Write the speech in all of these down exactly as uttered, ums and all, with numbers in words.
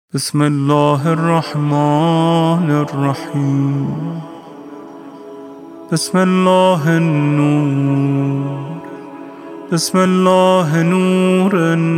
بسم الله الرحمن الرحيم. بسم الله النور، بسم الله نور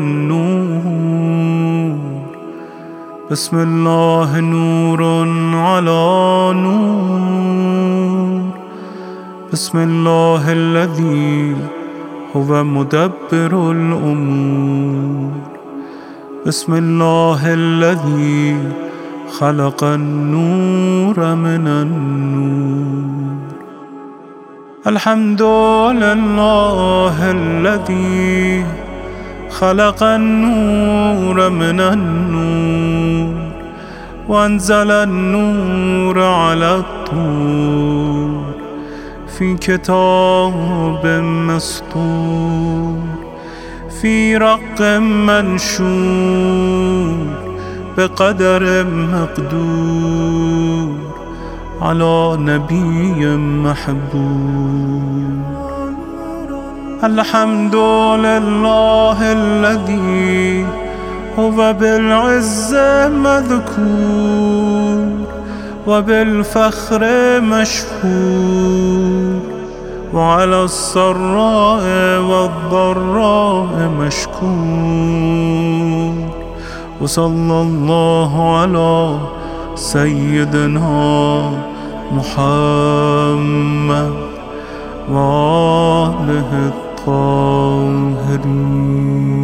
النور، بسم الله نور على نور، بسم الله الذي هو مدبر الأمور، بسم الله الذي خلق النور من النور. الحمد لله الذي خلق النور من النور وأنزل النور على الطور في كتاب مسطور في رق منشور بقدر مقدور على نبي محبوب. الحمد لله الذي هو بالعز مذكور وبالفخر مشهور وعلى السراء والضراء مشكور. وصلى الله على سيدنا محمد وآله الطاهرين.